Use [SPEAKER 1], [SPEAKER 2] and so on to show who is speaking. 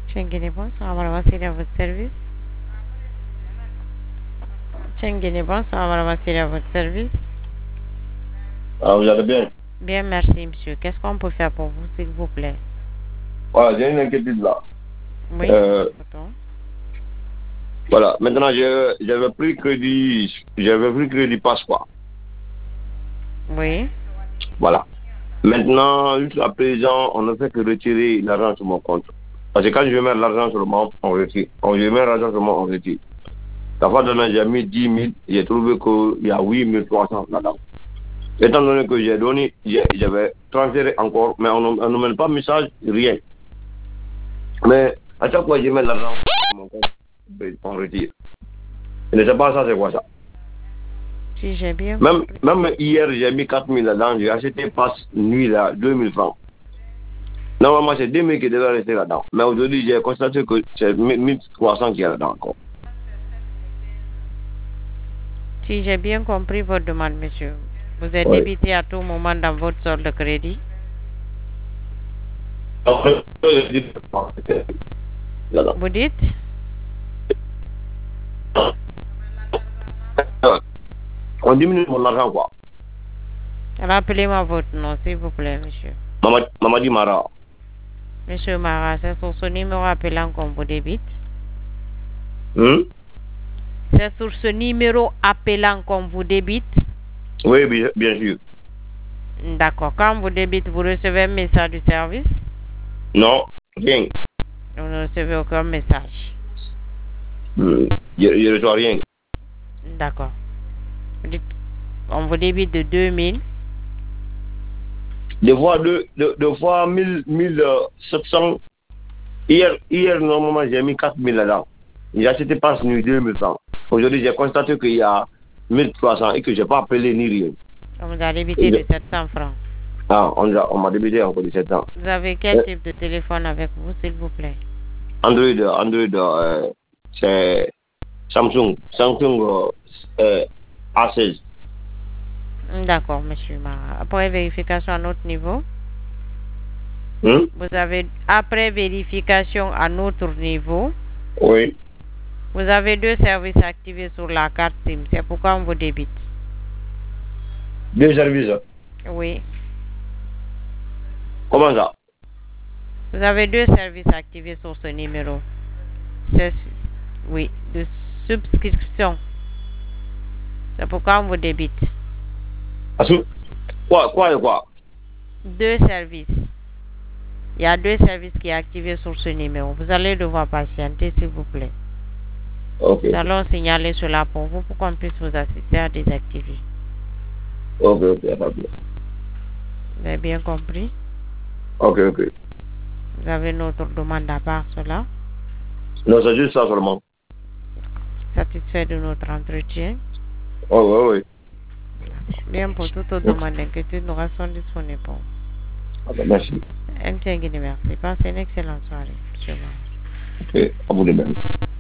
[SPEAKER 1] Tchéngéné, bonsoir, madame, Vassili à votre service. Tchéngéné, bonsoir, madame, Vassili à votre service.
[SPEAKER 2] Ah, vous allez bien?
[SPEAKER 1] Bien, merci, monsieur. Qu'est-ce qu'on peut faire pour vous, s'il vous plaît?
[SPEAKER 2] Voilà, j'ai une inquiétude là.
[SPEAKER 1] Oui, pardon.
[SPEAKER 2] Voilà, maintenant j'avais pris crédit passeport.
[SPEAKER 1] Oui.
[SPEAKER 2] Voilà. Maintenant, jusqu'à présent, on ne fait que retirer l'argent sur mon compte. Parce que quand je mets l'argent sur mon, on retire. Quand je mets l'argent sur mon, on retire. La fois dernière, j'ai mis 10 000, j'ai trouvé qu'il y a 8 300 là-dedans. Étant donné que j'ai donné, j'avais transféré encore, mais on ne met pas message, rien. Mais à chaque fois que je mets l'argent sur mon compte, on retire. Je ne sais pas ça, c'est quoi ça.
[SPEAKER 1] Si j'ai bien
[SPEAKER 2] Même hier, j'ai mis 4 000 là-dedans, j'ai acheté passe nuit là, 2 000 francs. Normalement, c'est 2 000 qui devaient rester là-dedans. Mais aujourd'hui, j'ai constaté que c'est 1 300 qui est là-dedans encore.
[SPEAKER 1] Si j'ai bien compris votre demande, monsieur, vous êtes
[SPEAKER 2] Oui.
[SPEAKER 1] débité à tout moment dans votre solde de crédit. Vous dites?
[SPEAKER 2] On diminue mon argent, quoi.
[SPEAKER 1] Rappelez-moi votre nom, s'il vous plaît, monsieur.
[SPEAKER 2] Mamadi Mara.
[SPEAKER 1] Monsieur Mara, c'est sur ce numéro appelant qu'on vous débite. C'est sur ce numéro appelant qu'on vous débite.
[SPEAKER 2] Oui, bien sûr.
[SPEAKER 1] D'accord. Quand vous débite, vous recevez un message du service?
[SPEAKER 2] Non, rien.
[SPEAKER 1] Vous ne recevez aucun message.
[SPEAKER 2] Je ne reçois rien.
[SPEAKER 1] D'accord. On vous débite de 2000.
[SPEAKER 2] Des fois 1700. Hier, normalement, j'ai mis 4000 là-dedans. J'ai acheté passe nuit 2000 francs. Aujourd'hui, j'ai constaté qu'il y a 1300 et que je n'ai pas appelé ni rien.
[SPEAKER 1] On vous a débité de 700 francs.
[SPEAKER 2] Ah, on m'a débité encore de 700.
[SPEAKER 1] Vous avez quel type de téléphone avec vous, s'il vous plaît?
[SPEAKER 2] Android, c'est Samsung A16.
[SPEAKER 1] D'accord, monsieur Mara. Après vérification à notre niveau, vous avez, après vérification à notre niveau,
[SPEAKER 2] oui,
[SPEAKER 1] vous avez 2 services activés sur la carte SIM. C'est pourquoi on vous débite.
[SPEAKER 2] 2 services?
[SPEAKER 1] Oui.
[SPEAKER 2] Comment ça?
[SPEAKER 1] Vous avez 2 services activés sur ce numéro. Oui, de subscription. C'est pourquoi on vous débite.
[SPEAKER 2] Quoi?
[SPEAKER 1] 2 services. Il y a 2 services qui sont activés sur ce numéro. Vous allez devoir patienter, s'il vous plaît.
[SPEAKER 2] Ok.
[SPEAKER 1] Nous allons signaler cela pour vous pour qu'on puisse vous assister à désactiver.
[SPEAKER 2] Ok.
[SPEAKER 1] Vous avez bien compris?
[SPEAKER 2] Ok.
[SPEAKER 1] Vous avez notre demande à part cela?
[SPEAKER 2] Non, c'est juste ça seulement.
[SPEAKER 1] Satisfait de notre entretien?
[SPEAKER 2] Oui.
[SPEAKER 1] Bien, pour toute autre demande d'inquiétude, nous restons disponibles pour vous.
[SPEAKER 2] Ok, merci.
[SPEAKER 1] Merci. Passez une excellente soirée, monsieur.
[SPEAKER 2] Ok, à vous de même.